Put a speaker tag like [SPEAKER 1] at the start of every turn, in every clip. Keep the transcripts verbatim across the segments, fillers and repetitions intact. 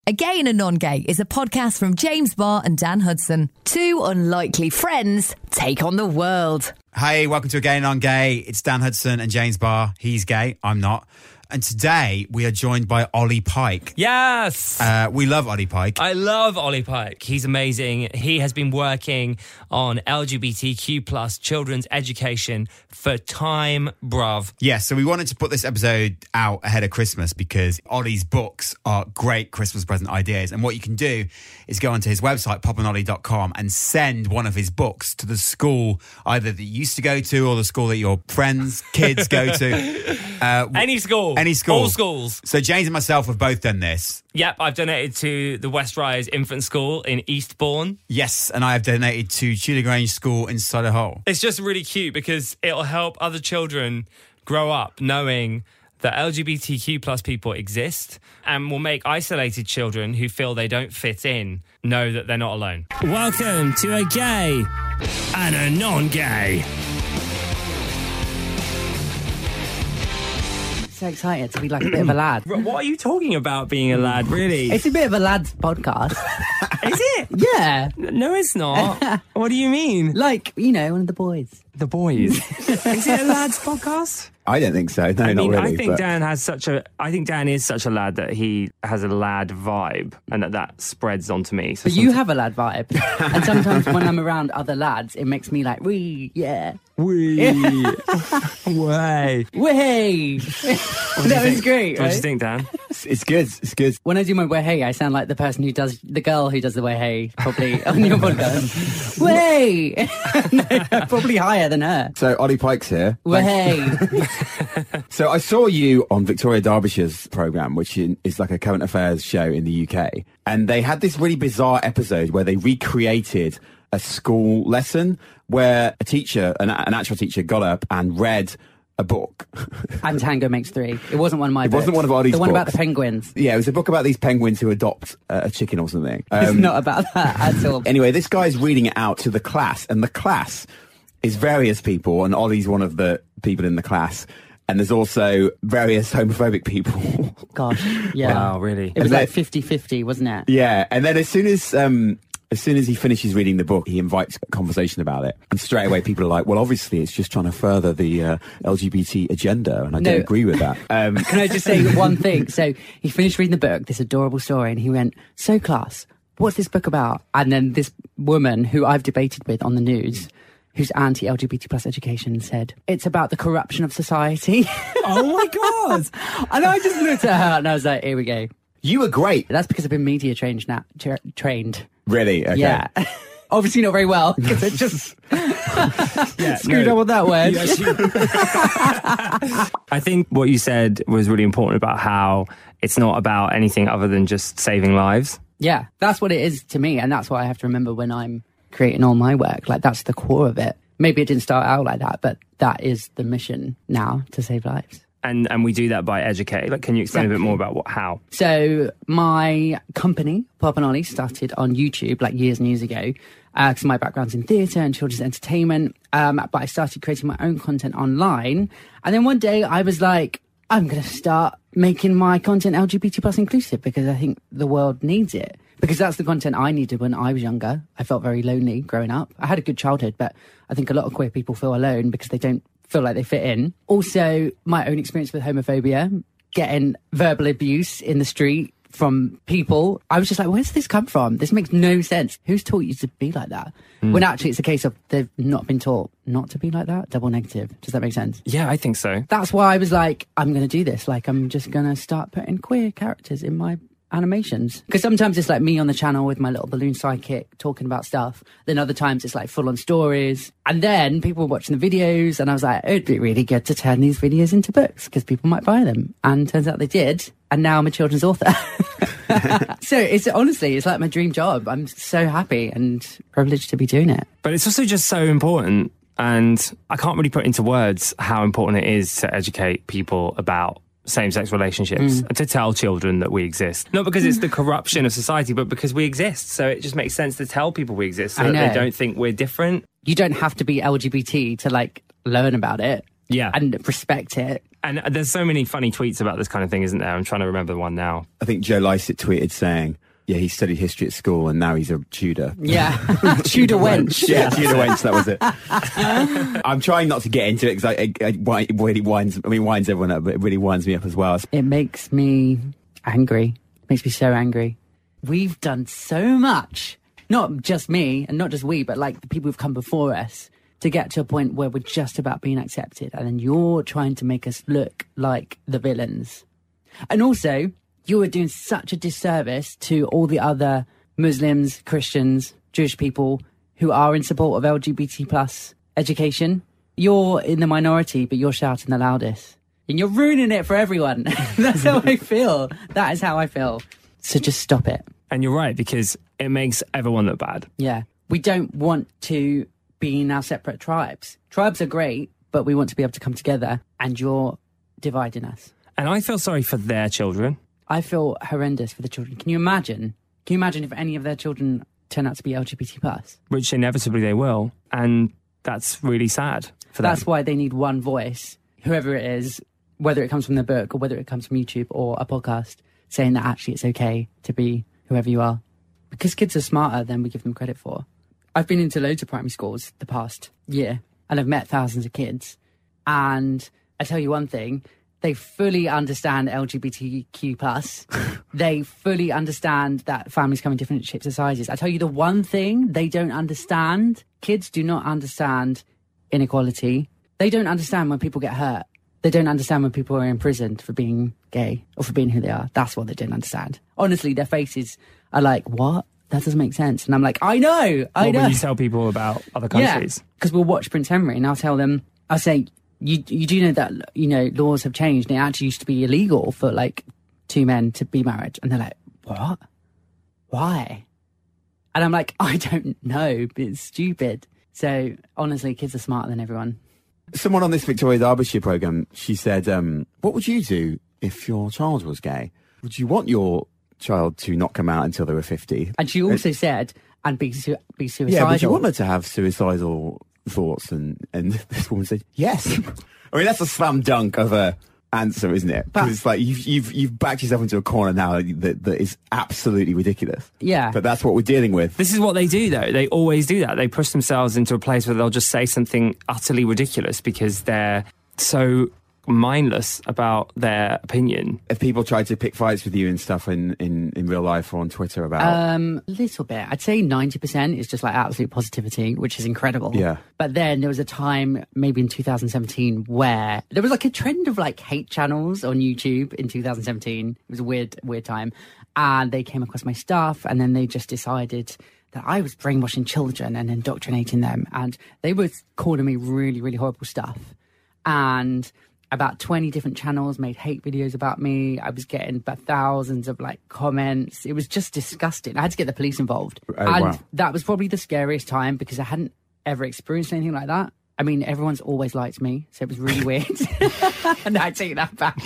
[SPEAKER 1] A Gay and a Non-Gay is a podcast from James Barr and Dan Hudson. Two unlikely friends take on the world.
[SPEAKER 2] Hey, welcome to A Gay and Non-Gay. It's Dan Hudson and James Barr. He's gay, I'm not. And today we are joined by Ollie Pike.
[SPEAKER 3] Yes!
[SPEAKER 2] Uh, we love Ollie Pike.
[SPEAKER 3] I love Ollie Pike. He's amazing. He has been working on L G B T Q plus children's education for time, bruv.
[SPEAKER 2] Yeah, so we wanted to put this episode out ahead of Christmas because Ollie's books are great Christmas present ideas. And what you can do is go onto his website, pop and ollie dot com, and send one of his books to the school either that you used to go to or the school that your friends, kids go to. Uh,
[SPEAKER 3] Any school.
[SPEAKER 2] Any school.
[SPEAKER 3] All schools.
[SPEAKER 2] So James and myself have both done this.
[SPEAKER 3] Yep, I've donated to the West Rise Infant School in Eastbourne.
[SPEAKER 2] Yes, and I have donated to Tudor Grange School in Solihull.
[SPEAKER 3] It's just really cute because it'll help other children grow up knowing that L G B T Q plus people exist and will make isolated children who feel they don't fit in know that they're not alone. Welcome to A Gay and a Non-Gay.
[SPEAKER 4] So excited to be like a bit of a lad.
[SPEAKER 3] What are you talking about being a lad, really?
[SPEAKER 4] It's a bit of a lad's podcast.
[SPEAKER 3] Is it?
[SPEAKER 4] Yeah.
[SPEAKER 3] No, it's not. What do you mean?
[SPEAKER 4] Like, you know, one of the boys.
[SPEAKER 3] The boys. Is it a lad's podcast?
[SPEAKER 5] I don't think so. No,
[SPEAKER 3] I mean,
[SPEAKER 5] not really.
[SPEAKER 3] I think
[SPEAKER 5] but...
[SPEAKER 3] Dan has such a. I think Dan is such a lad that he has a lad vibe, and that that spreads onto me. So
[SPEAKER 4] but you have a lad vibe, and sometimes when I'm around other lads, it makes me like, wee, yeah,
[SPEAKER 3] wee, way,
[SPEAKER 4] way. That was great.
[SPEAKER 3] What
[SPEAKER 4] right?
[SPEAKER 3] do you think, Dan?
[SPEAKER 5] It's, it's good. It's good.
[SPEAKER 4] When I do my way hey, I sound like the person who does the girl who does the way hey, probably on your podcast. Way, no, probably higher than her.
[SPEAKER 5] So Ollie Pike's here.
[SPEAKER 4] Way hey.
[SPEAKER 5] So I saw you on Victoria Derbyshire's programme, which is like a current affairs show in the U K. And they had this really bizarre episode where they recreated a school lesson where a teacher, an, an actual teacher, got up and read a book.
[SPEAKER 4] And Tango Makes Three. It wasn't one of my
[SPEAKER 5] It
[SPEAKER 4] books.
[SPEAKER 5] wasn't one of Ollie's
[SPEAKER 4] The one
[SPEAKER 5] books.
[SPEAKER 4] about the penguins.
[SPEAKER 5] Yeah, it was a book about these penguins who adopt uh, a chicken or something. Um,
[SPEAKER 4] It's not about that at all.
[SPEAKER 5] Anyway, this guy's reading it out to the class, and the class is various people, and Ollie's one of the people in the class. And there's also various homophobic people.
[SPEAKER 4] Gosh, yeah.
[SPEAKER 3] Wow, really?
[SPEAKER 4] It was
[SPEAKER 5] And
[SPEAKER 4] like
[SPEAKER 5] then-
[SPEAKER 4] fifty-fifty, wasn't it?
[SPEAKER 5] Yeah, and then as soon as um, as soon as he finishes reading the book, he invites a conversation about it. And straight away, people are like, "Well, obviously, it's just trying to further the uh, L G B T agenda," and I
[SPEAKER 4] No.
[SPEAKER 5] don't agree with that. Um,
[SPEAKER 4] Can I just say one thing? So he finished reading the book, this adorable story, and he went, "So class, what's this book about?" And then this woman who I've debated with on the news, who's anti-L G B T plus education, said, "It's about the corruption of society."
[SPEAKER 3] Oh my god!
[SPEAKER 4] And I just looked at her and I was like, here we go.
[SPEAKER 5] you were great,
[SPEAKER 4] That's because I've been media trained now. Tra- trained.
[SPEAKER 5] really. Okay.
[SPEAKER 4] Yeah. Obviously not very well, because it just
[SPEAKER 3] Yeah,
[SPEAKER 4] screwed
[SPEAKER 3] no.
[SPEAKER 4] up with that word.
[SPEAKER 3] Yes, you- I think what you said was really important about how it's not about anything other than just saving lives.
[SPEAKER 4] Yeah, that's what it is to me. And that's what I have to remember when I'm creating all my work. Like, that's the core of it. Maybe it didn't start out like that, but that is the mission now, to save lives.
[SPEAKER 3] And and we do that by educate. Like, can you explain a bit more about what how?
[SPEAKER 4] So my company, Pop and Ollie, started on YouTube like years and years ago. Because my background's in theatre and children's entertainment. Um, but I started creating my own content online. And then one day I was like, I'm going to start making my content L G B T plus inclusive because I think the world needs it. Because that's the content I needed when I was younger. I felt very lonely growing up. I had a good childhood, but I think a lot of queer people feel alone because they don't feel like they fit in. Also, my own experience with homophobia, getting verbal abuse in the street from people. I was just like, where's this come from? This makes no sense. Who's taught you to be like that? Mm. When actually it's a case of they've not been taught not to be like that. Double negative. Does that make sense?
[SPEAKER 3] Yeah, I think so.
[SPEAKER 4] That's why I was like, I'm going to do this. Like, I'm just going to start putting queer characters in my animations. Because sometimes it's like me on the channel with my little balloon sidekick talking about stuff. Then other times it's like full on stories. And then people were watching the videos and I was like, it'd be really good to turn these videos into books because people might buy them. And turns out they did. And now I'm a children's author. So it's honestly, it's like my dream job. I'm so happy and privileged to be doing it.
[SPEAKER 3] But it's also just so important. And I can't really put into words how important it is to educate people about same-sex relationships
[SPEAKER 4] Mm.
[SPEAKER 3] and to tell children that we exist. Not because it's the corruption of society, but because we exist. So it just makes sense to tell people we exist so
[SPEAKER 4] I
[SPEAKER 3] that they
[SPEAKER 4] know.
[SPEAKER 3] don't think we're different.
[SPEAKER 4] You don't have to be L G B T to like learn about it.
[SPEAKER 3] Yeah.
[SPEAKER 4] And respect it.
[SPEAKER 3] And there's so many funny tweets about this kind of thing, isn't there? I'm trying to remember the one now.
[SPEAKER 5] I think Joe Lycett tweeted saying, yeah, he studied history at school and now he's a Tudor.
[SPEAKER 4] Yeah. Tudor wench.
[SPEAKER 5] Yeah, Tudor wench, that was it. I'm trying not to get into it because I, I, I, it really winds, I mean, winds everyone up, but it really winds me up as well.
[SPEAKER 4] It makes me angry. It makes me so angry. We've done so much, not just me and not just we, but like the people who've come before us to get to a point where we're just about being accepted. And then you're trying to make us look like the villains. And also, you are doing such a disservice to all the other Muslims, Christians, Jewish people who are in support of L G B T plus education. You're in the minority, but you're shouting the loudest. And you're ruining it for everyone. That's how I feel. That is how I feel. So just stop it.
[SPEAKER 3] And you're right, because it makes everyone look bad.
[SPEAKER 4] Yeah. We don't want to be in our separate tribes. Tribes are great, but we want to be able to come together, and you're dividing us.
[SPEAKER 3] And I feel sorry for their children.
[SPEAKER 4] I feel horrendous for the children. Can you imagine? Can you imagine if any of their children turn out to be L G B T plus?
[SPEAKER 3] Which inevitably they will. And that's really sad for them.
[SPEAKER 4] That's why they need one voice, whoever it is, whether it comes from the book or whether it comes from YouTube or a podcast, saying that actually it's okay to be whoever you are. Because kids are smarter than we give them credit for. I've been into loads of primary schools the past year, and I've met thousands of kids. And I tell you one thing, they fully understand L G B T Q plus. They fully understand that families come in different shapes and sizes. I tell you the one thing they don't understand, kids do not understand inequality. They don't understand when people get hurt. They don't understand when people are imprisoned for being gay or for being who they are. That's what they don't understand. Honestly, their faces are like, what? That doesn't make sense. And I'm like, I know, I
[SPEAKER 3] what
[SPEAKER 4] know.
[SPEAKER 3] When you tell people about other countries?
[SPEAKER 4] Yeah, because we'll watch Prince Henry and I'll tell them, I'll say, you you do know that, you know, laws have changed. And it actually used to be illegal for like two men to be married. And they're like, what? Why? And I'm like, I don't know, but it's stupid. So honestly, kids are smarter than everyone.
[SPEAKER 5] Someone on this Victoria Derbyshire programme, she said, um, what would you do if your child was gay? Would you want your child to not come out until they were fifty?
[SPEAKER 4] And she also uh, said, and be, su- be suicidal.
[SPEAKER 5] Yeah, would you want her to have suicidal thoughts? And, and this woman said, yes. I mean, that's a slam dunk of a answer, isn't it? Because it's like you've, you've, you've backed yourself into a corner now that, that is absolutely ridiculous.
[SPEAKER 4] Yeah.
[SPEAKER 5] But that's what we're dealing with.
[SPEAKER 3] This is what they do, though. They always do that. They push themselves into a place where they'll just say something utterly ridiculous because they're so mindless about their opinion.
[SPEAKER 5] If people try to pick fights with you and stuff in, in, in real life or on Twitter about...
[SPEAKER 4] Um, a little bit. I'd say ninety percent is just like absolute positivity, which is incredible.
[SPEAKER 5] Yeah.
[SPEAKER 4] But then there was a time, maybe in two thousand seventeen, where there was like a trend of like hate channels on YouTube in two thousand seventeen. It was a weird, weird time. And they came across my stuff and then they just decided that I was brainwashing children and indoctrinating them. And they were calling me really, really horrible stuff. And about twenty different channels made hate videos about me. I was getting about thousands of like comments. It was just disgusting. I had to get the police involved.
[SPEAKER 5] Oh,
[SPEAKER 4] and
[SPEAKER 5] wow.
[SPEAKER 4] That was probably the scariest time because I hadn't ever experienced anything like that. I mean, everyone's always liked me, so it was really weird. And I take that back.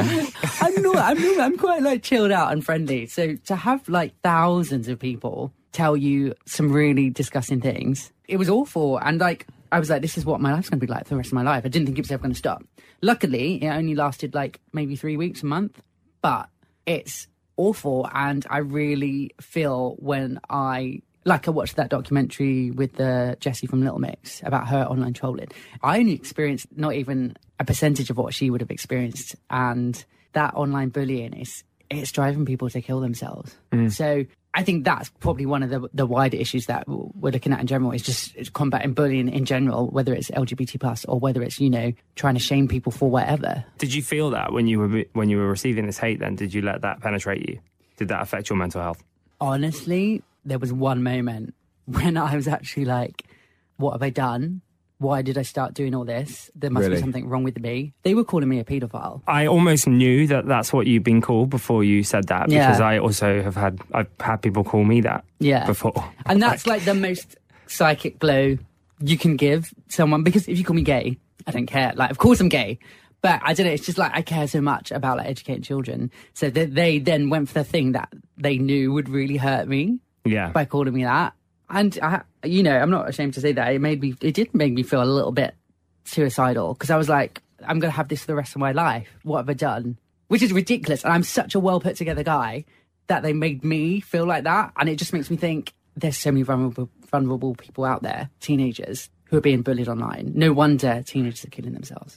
[SPEAKER 4] I'm not, I'm not, I'm quite like chilled out and friendly. So to have like thousands of people tell you some really disgusting things, it was awful. And like, I was like, this is what my life's going to be like for the rest of my life. I didn't think it was ever going to stop. Luckily, it only lasted like maybe three weeks, a month. But it's awful. And I really feel when I, like I watched that documentary with the Jessie from Little Mix about her online trolling. I only experienced not even a percentage of what she would have experienced. And that online bullying is, it's driving people to kill themselves. Mm. So I think that's probably one of the the wider issues that we're looking at in general is just it's combating bullying in general, whether it's L G B T plus or whether it's, you know, trying to shame people for whatever.
[SPEAKER 3] Did you feel that when you were when you were receiving this hate then? Did you let that penetrate you? Did that affect your mental health?
[SPEAKER 4] Honestly, there was one moment when I was actually like, what have I done? Why did I start doing all this? There must
[SPEAKER 5] Really?
[SPEAKER 4] be something wrong with me. They were calling me a paedophile.
[SPEAKER 3] I almost knew that that's what you've been called before you said that
[SPEAKER 4] Yeah.
[SPEAKER 3] because I also have had I've had people call me that
[SPEAKER 4] Yeah.
[SPEAKER 3] before.
[SPEAKER 4] And that's like the most psychic blow you can give someone, because if you call me gay, I don't care. Like, of course I'm gay, but I don't know. It's just like I care so much about like educating children. So they, they then went for the thing that they knew would really hurt me
[SPEAKER 3] Yeah.
[SPEAKER 4] by calling me that. And I, you know, I'm not ashamed to say that it made me, it did make me feel a little bit suicidal because I was like, I'm going to have this for the rest of my life. What have I done? Which is ridiculous. And I'm such a well put together guy that they made me feel like that. And it just makes me think there's so many vulnerable, vulnerable people out there, teenagers, who are being bullied online. No wonder teenagers are killing themselves.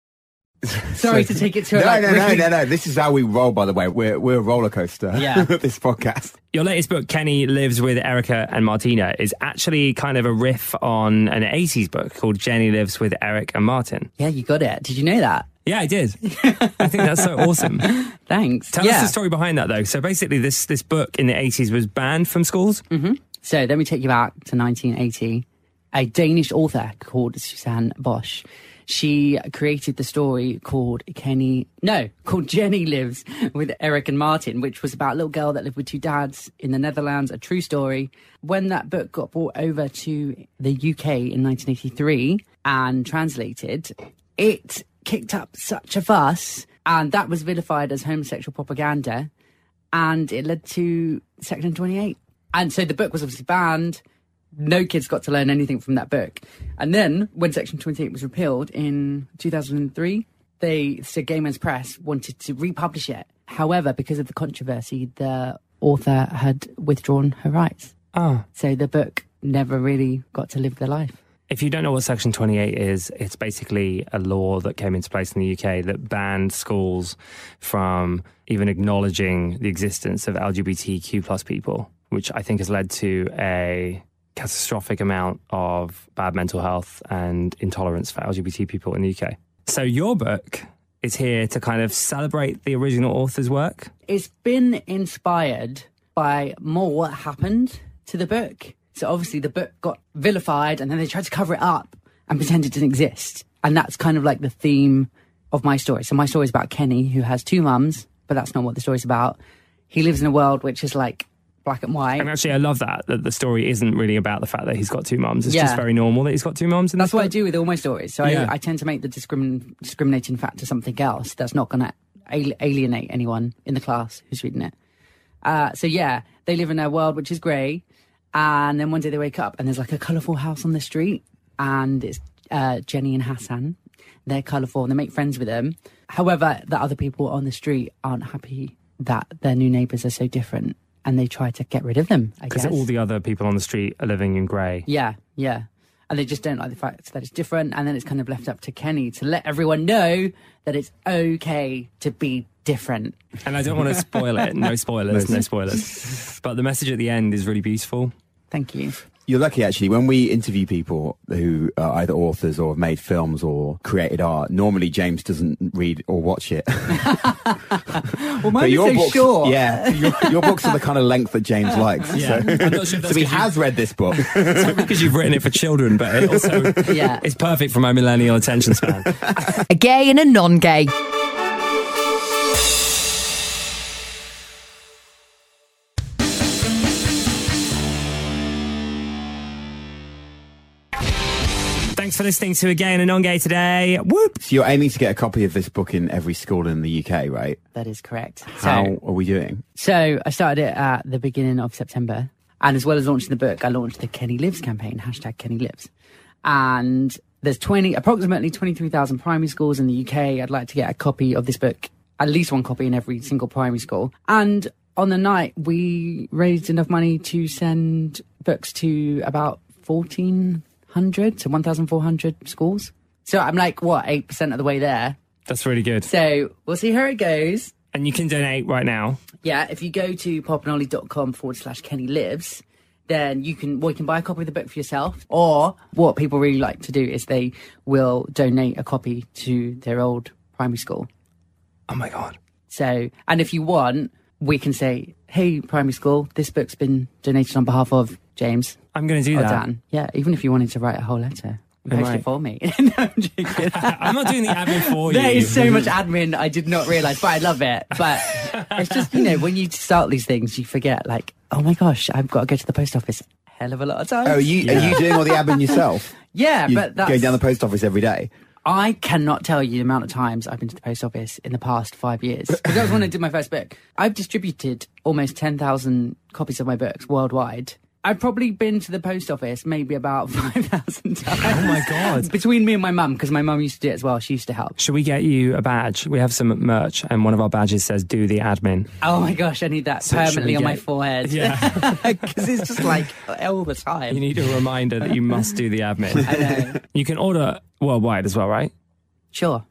[SPEAKER 4] Sorry so, to take it to
[SPEAKER 5] no,
[SPEAKER 4] a, like,
[SPEAKER 5] no,
[SPEAKER 4] really...
[SPEAKER 5] no, no, no. This is how we roll, by the way. We're we're a roller coaster.
[SPEAKER 4] Yeah.
[SPEAKER 5] This podcast.
[SPEAKER 3] Your latest book, Kenny Lives with Erica and Martina, is actually kind of a riff on an eighties book called Jenny Lives with Eric and Martin.
[SPEAKER 4] Yeah, you got it. Did you know that?
[SPEAKER 3] Yeah, I did. I think that's so awesome.
[SPEAKER 4] Thanks.
[SPEAKER 3] Tell
[SPEAKER 4] yeah.
[SPEAKER 3] us the story behind that, though. So basically, this this book in the eighties was banned from schools.
[SPEAKER 4] Mm-hmm. So let me take you back to nineteen eighty. A Danish author called Susanne Bosch. She created the story called Kenny, no, called Jenny Lives with Eric and Martin, which was about a little girl that lived with two dads in the Netherlands, a true story. When that book got brought over to the U K in nineteen eighty-three and translated, it kicked up such a fuss, and that was vilified as homosexual propaganda, and it led to Section twenty-eight. And so the book was obviously banned. No kids got to learn anything from that book. And then, when Section twenty-eight was repealed in two thousand three, they, so Gay Men's Press wanted to republish it. However, because of the controversy, the author had withdrawn her rights.
[SPEAKER 3] Oh.
[SPEAKER 4] So the book never really got to live their life.
[SPEAKER 3] If you don't know what Section twenty-eight is, it's basically a law that came into place in the U K that banned schools from even acknowledging the existence of L G B T Q plus people, which I think has led to a catastrophic amount of bad mental health and intolerance for L G B T people in the U K. So your book is here to kind of celebrate the original author's work.
[SPEAKER 4] It's been inspired by more what happened to the book. So obviously the book got vilified and then they tried to cover it up and pretend it didn't exist. And that's kind of like the theme of my story. So my story is about Kenny, who has two mums, but that's not what the story's about. He lives in a world which is like black and white.
[SPEAKER 3] And actually, I love that, that the story isn't really about the fact that he's got two mums. It's
[SPEAKER 4] yeah.
[SPEAKER 3] just very normal that he's got two mums.
[SPEAKER 4] That's what
[SPEAKER 3] book.
[SPEAKER 4] I do with all my stories. So
[SPEAKER 3] yeah.
[SPEAKER 4] I, I tend to make the discrimin- discriminating factor something else that's not going to al- alienate anyone in the class who's reading it. Uh, so yeah, they live in a world which is grey. And then one day they wake up and there's like a colourful house on the street. And it's uh, Jenny and Hassan. They're colourful and they make friends with them. However, the other people on the street aren't happy that their new neighbours are so different. And they try to get rid of them, I guess.
[SPEAKER 3] Because all the other people on the street are living in grey.
[SPEAKER 4] Yeah, yeah. And they just don't like the fact that it's different. And then it's kind of left up to Kenny to let everyone know that it's okay to be different.
[SPEAKER 3] And I don't want to spoil it. No spoilers, no spoilers. But the message at the end is really beautiful.
[SPEAKER 4] Thank you.
[SPEAKER 5] You're lucky, actually. When we interview people who are either authors or have made films or created art, normally James doesn't read or watch it.
[SPEAKER 4] Well, mine is so
[SPEAKER 5] books,
[SPEAKER 4] short.
[SPEAKER 5] Yeah, your, your books are the kind of length that James likes.
[SPEAKER 3] Yeah.
[SPEAKER 5] So,
[SPEAKER 3] I'm not sure if that's
[SPEAKER 5] so he
[SPEAKER 3] you-
[SPEAKER 5] has read this book.
[SPEAKER 3] It's because you've written it for children, but it also
[SPEAKER 4] Yeah.
[SPEAKER 3] it's perfect for my millennial attention span.
[SPEAKER 1] A gay and a non-gay.
[SPEAKER 3] Thanks for listening to A Gay and a Non-Gay today. Whoop!
[SPEAKER 5] So you're aiming to get a copy of this book in every school in the U K, right?
[SPEAKER 4] That is correct.
[SPEAKER 5] How
[SPEAKER 4] So,
[SPEAKER 5] are we doing?
[SPEAKER 4] so I started it at the beginning of September. And as well as launching the book, I launched the Kenny Lives campaign, hashtag Kenny Lives. And there's twenty, approximately twenty-three thousand primary schools in the U K. I'd like to get a copy of this book, at least one copy in every single primary school. And on the night, we raised enough money to send books to about fourteen hundred to one thousand four hundred schools. So I'm like, what, eight percent of the way there.
[SPEAKER 3] That's really good.
[SPEAKER 4] So we'll see how it goes.
[SPEAKER 3] And you can donate right now.
[SPEAKER 4] Yeah, if you go to popandolly.com forward slash Kenny Lives, then you can, well, you can buy a copy of the book for yourself. Or what people really like to do is they will donate a copy to their old primary school.
[SPEAKER 3] Oh my God.
[SPEAKER 4] So, and if you want, we can say, hey, primary school, this book's been donated on behalf of James.
[SPEAKER 3] I'm going to do
[SPEAKER 4] or
[SPEAKER 3] that.
[SPEAKER 4] Dan. Yeah, even if you wanted to write a whole letter. Post
[SPEAKER 3] Right.
[SPEAKER 4] it for me. No, I'm joking.
[SPEAKER 3] I'm not doing the admin for you.
[SPEAKER 4] There is so much admin I did not realise, but I love it. But it's just, you know, when you start these things, you forget, like, oh my gosh, I've got to go to the post office a hell of a lot of times.
[SPEAKER 5] Oh, are you,
[SPEAKER 3] Yeah.
[SPEAKER 5] are you doing all the admin yourself?
[SPEAKER 4] Yeah,
[SPEAKER 5] You
[SPEAKER 4] but that's...
[SPEAKER 5] going down the post office every day?
[SPEAKER 4] I cannot tell you the amount of times I've been to the post office in the past five years. Because that was when I did my first book. I've distributed almost ten thousand copies of my books worldwide. I've probably been to the post office maybe about five thousand times.
[SPEAKER 3] Oh my God.
[SPEAKER 4] Between me and my mum, because my mum used to do it as well. She used to help.
[SPEAKER 3] Should we get you a badge? We have some merch, and one of our badges says "Do the admin."
[SPEAKER 4] Oh my gosh, I need that
[SPEAKER 3] So
[SPEAKER 4] permanently
[SPEAKER 3] should
[SPEAKER 4] on
[SPEAKER 3] we
[SPEAKER 4] my
[SPEAKER 3] get-
[SPEAKER 4] forehead.
[SPEAKER 3] Yeah.
[SPEAKER 4] Because it's just like all the time.
[SPEAKER 3] You need a reminder that you must do the admin.
[SPEAKER 4] I know.
[SPEAKER 3] You can order worldwide as well, right?
[SPEAKER 4] Sure.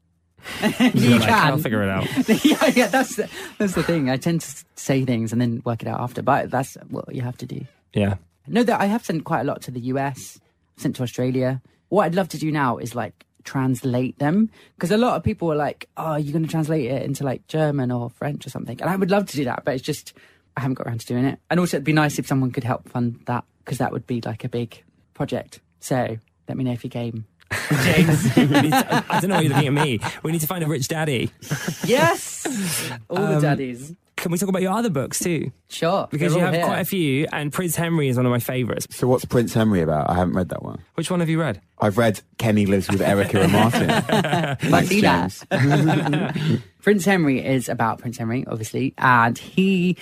[SPEAKER 4] you
[SPEAKER 3] You're like,
[SPEAKER 4] can.
[SPEAKER 3] I'll figure it out.
[SPEAKER 4] yeah, yeah, that's the, that's the thing. I tend to say things and then work it out after, but that's what you have to do.
[SPEAKER 3] Yeah.
[SPEAKER 4] No, that I have sent quite a lot to the U S, sent to Australia. What I'd love to do now is like translate them, because a lot of people are like, oh, you're going to translate it into like German or French or something. And I would love to do that, but it's just, I haven't got around to doing it. And also it'd be nice if someone could help fund that, because that would be like a big project. So let me know if you're game. James.
[SPEAKER 3] We need to- I don't know why you're looking at me. We need to find a rich daddy.
[SPEAKER 4] Yes! All the
[SPEAKER 3] Um,
[SPEAKER 4] daddies.
[SPEAKER 3] Can we talk about your other books too?
[SPEAKER 4] Sure.
[SPEAKER 3] Because
[SPEAKER 4] they're
[SPEAKER 3] you
[SPEAKER 4] all
[SPEAKER 3] have
[SPEAKER 4] here.
[SPEAKER 3] quite a few, and Prince Henry is one of my favourites.
[SPEAKER 5] So what's Prince Henry about? I haven't read that one.
[SPEAKER 3] Which one have you read?
[SPEAKER 5] I've read Kenny Lives with Erica and Martin. Thanks,
[SPEAKER 4] see that.
[SPEAKER 5] James.
[SPEAKER 4] Prince Henry is about Prince Henry, obviously, and he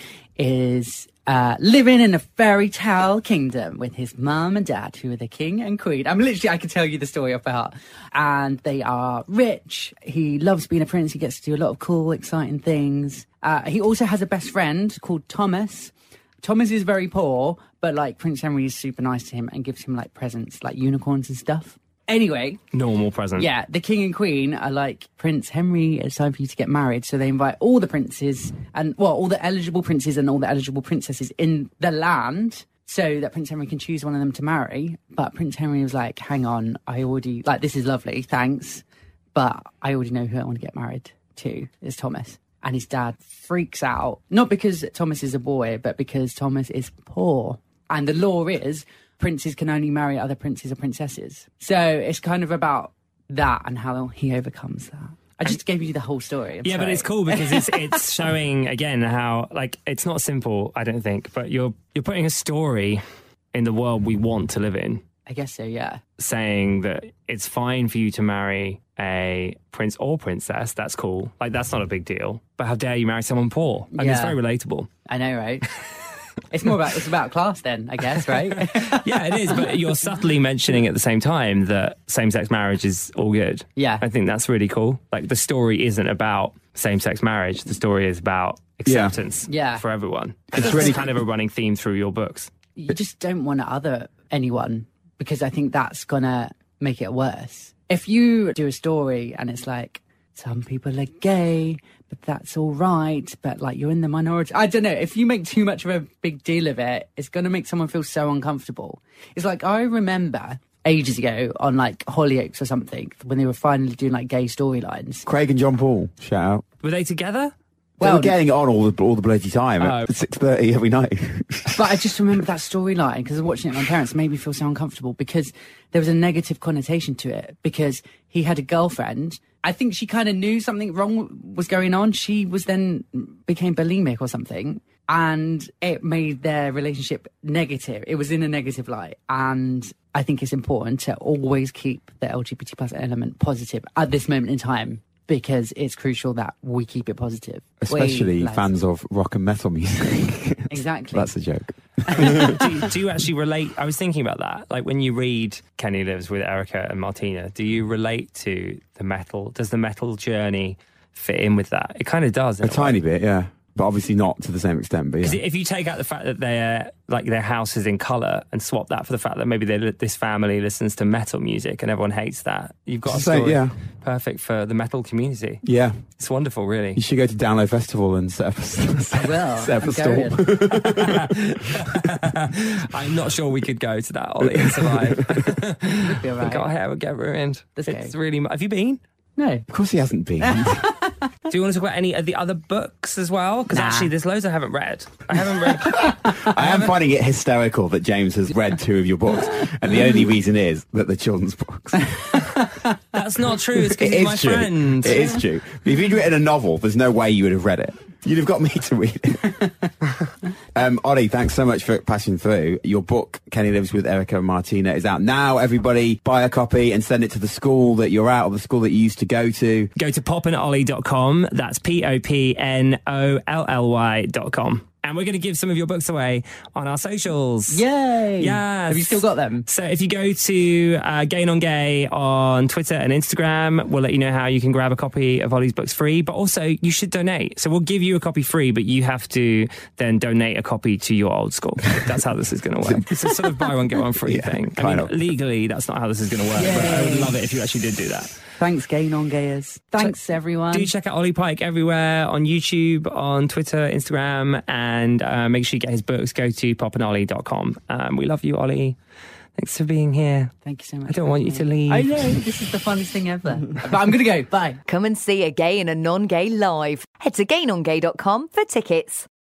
[SPEAKER 4] is uh, living in a fairy tale kingdom with his mum and dad, who are the king and queen. I'm literally, I can tell you the story off by heart. And they are rich. He loves being a prince. He gets to do a lot of cool, exciting things. Uh, he also has a best friend called Thomas. Thomas is very poor, but like Prince Henry is super nice to him and gives him like presents, like unicorns and stuff. Anyway,
[SPEAKER 3] Normal present.
[SPEAKER 4] yeah, the king and queen are like, Prince Henry, it's time for you to get married. So they invite all the princes and, well, all the eligible princes and all the eligible princesses in the land so that Prince Henry can choose one of them to marry. But Prince Henry was like, hang on, I already, like, this is lovely, thanks. But I already know who I want to get married to, is Thomas. And his dad freaks out, not because Thomas is a boy, but because Thomas is poor. And the law is princes can only marry other princes or princesses. So it's kind of about that and how he overcomes that. I just gave you the whole story. I'm
[SPEAKER 3] Yeah, but
[SPEAKER 4] sorry.
[SPEAKER 3] it's cool because it's it's showing again how like it's not simple, I don't think, but you're you're putting a story in the world we want to live in,
[SPEAKER 4] I guess so, yeah.
[SPEAKER 3] saying that it's fine for you to marry a prince or princess. That's cool. Like that's not a big deal. But how dare you marry someone poor? Like it's
[SPEAKER 4] Yeah.
[SPEAKER 3] very relatable.
[SPEAKER 4] I know, right? It's more about, it's about class then, I guess, right?
[SPEAKER 3] Yeah, it is. But you're subtly mentioning at the same time that same-sex marriage is all good.
[SPEAKER 4] Yeah.
[SPEAKER 3] I think that's really cool. Like the story isn't about same-sex marriage. The story is about acceptance
[SPEAKER 4] Yeah.
[SPEAKER 3] for everyone.
[SPEAKER 5] It's
[SPEAKER 3] It's
[SPEAKER 5] really-
[SPEAKER 3] kind of a running theme through your books.
[SPEAKER 4] You just don't want to other anyone, because I think that's going to make it worse. If you do a story and it's like, some people are gay, but that's all right, but like you're in the minority. I don't know. If you make too much of a big deal of it, it's going to make someone feel so uncomfortable. It's like, I remember ages ago on like Hollyoaks or something, when they were finally doing like gay storylines.
[SPEAKER 5] Craig and John Paul, shout out.
[SPEAKER 3] Were they together?
[SPEAKER 5] They
[SPEAKER 4] Well,
[SPEAKER 5] were getting it on all the all the bloody time
[SPEAKER 3] Oh.
[SPEAKER 5] at six thirty every night.
[SPEAKER 4] But I just remember that storyline because I was watching it with my parents. It made me feel so uncomfortable because there was a negative connotation to it, because he had a girlfriend. I think she kind of knew something wrong was going on. She was then became bulimic or something, and it made their relationship negative. It was in a negative light. And I think it's important to always keep the L G B T plus element positive at this moment in time, because it's crucial that we keep it positive.
[SPEAKER 5] Especially
[SPEAKER 4] Way less.
[SPEAKER 5] fans of rock and metal music.
[SPEAKER 4] Exactly.
[SPEAKER 5] That's a joke.
[SPEAKER 3] do, you, do you actually relate? I was thinking about that. Like when you read Kenny Lives with Erica and Martina, do you relate to the metal? Does the metal journey fit in with that? It kind of does. in
[SPEAKER 5] A tiny
[SPEAKER 3] way.
[SPEAKER 5] bit, yeah. But obviously not to the same extent. But yeah.
[SPEAKER 3] 'Cause if you take out the fact that their like their house is in color and swap that for the fact that maybe they, this family listens to metal music and everyone hates that, you've got a
[SPEAKER 5] So,
[SPEAKER 3] story
[SPEAKER 5] yeah.
[SPEAKER 3] perfect for the metal community.
[SPEAKER 5] Yeah.
[SPEAKER 3] It's wonderful, really.
[SPEAKER 5] You should go to Download Festival and set up a,
[SPEAKER 4] I will.
[SPEAKER 5] set up a
[SPEAKER 4] I'm
[SPEAKER 5] stall.
[SPEAKER 4] going.
[SPEAKER 3] I'm not sure we could go to that, Ollie, and survive.
[SPEAKER 4] It'd be all right.
[SPEAKER 3] Our hair would get ruined.
[SPEAKER 4] Let's
[SPEAKER 3] It's
[SPEAKER 4] go.
[SPEAKER 3] really. Have you been?
[SPEAKER 4] No.
[SPEAKER 5] Of course he hasn't been.
[SPEAKER 3] Do you want to talk about any of the other books as well? Because
[SPEAKER 4] Nah.
[SPEAKER 3] actually, there's loads I haven't read. I haven't read.
[SPEAKER 5] I am finding it hysterical that James has read two of your books, and the only reason is that they're children's books.
[SPEAKER 3] That's not true. It's because
[SPEAKER 5] It
[SPEAKER 3] he's
[SPEAKER 5] is
[SPEAKER 3] my
[SPEAKER 5] true.
[SPEAKER 3] friend.
[SPEAKER 5] It is true. If you'd written a novel, there's no way you would have read it. You'd have got me to read it. um, Ollie, thanks so much for passing through. Your book, Kenny Lives with Erica and Martina, is out now. Everybody buy a copy and send it to the school that you're at or the school that you used to go to.
[SPEAKER 3] Go to popandollie dot com. That's P O P N O L L Y dot com. And we're going to give some of your books away on our socials.
[SPEAKER 4] Yay!
[SPEAKER 3] Yes.
[SPEAKER 4] Have you still got them?
[SPEAKER 3] So if you go to uh, Gain on Gay on Twitter and Instagram, we'll let you know how you can grab a copy of Ollie's books free. But also, you should donate. So we'll give you a copy free, but you have to then donate a copy to your old school. That's how this is going to work. It's a sort of buy one, get one free
[SPEAKER 5] Yeah,
[SPEAKER 3] thing. I
[SPEAKER 5] kind
[SPEAKER 3] mean,
[SPEAKER 5] of.
[SPEAKER 3] legally, that's not how this is going to work. But I would love it if you actually did do that.
[SPEAKER 4] Thanks, Gain on Gayers. Thanks, everyone.
[SPEAKER 3] Do check out Ollie Pike everywhere on YouTube, on Twitter, Instagram, and uh, make sure you get his books. Go to pop and ollie dot com. Um, we love you, Ollie. Thanks for being here.
[SPEAKER 4] Thank you so much.
[SPEAKER 3] I don't want you to leave.
[SPEAKER 4] I know, this is the funnest thing ever. But I'm going to go. Bye.
[SPEAKER 1] Come and see a gay and a non-gay live. Head to gain on gay dot com for tickets.